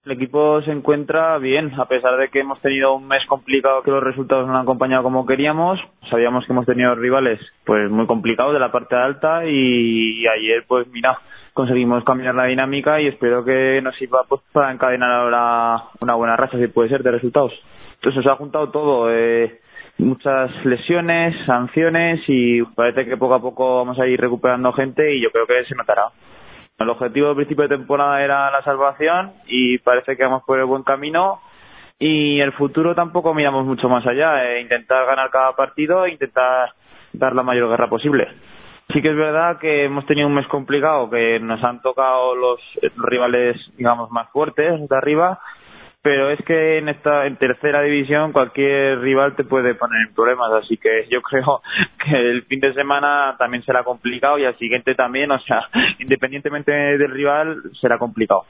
El equipo se encuentra bien, a pesar de que hemos tenido un mes complicado, que los resultados no han acompañado como queríamos. Sabíamos que hemos tenido rivales pues muy complicados de la parte alta y ayer pues mira, conseguimos cambiar la dinámica y espero que nos sirva pues para encadenar ahora una buena racha, si puede ser, de resultados. Entonces se ha juntado todo, muchas lesiones, sanciones y parece que poco a poco vamos a ir recuperando gente y yo creo que se notará. El objetivo del principio de temporada era la salvación y parece que vamos por el buen camino y el futuro tampoco miramos mucho más allá, intentar ganar cada partido e intentar dar la mayor guerra posible. Sí que es verdad que hemos tenido un mes complicado, que nos han tocado los rivales, digamos, más fuertes de arriba, pero es que en tercera división cualquier rival te puede poner en problemas, así que yo creo que el fin de semana también será complicado y al siguiente también, o sea, independientemente del rival será complicado.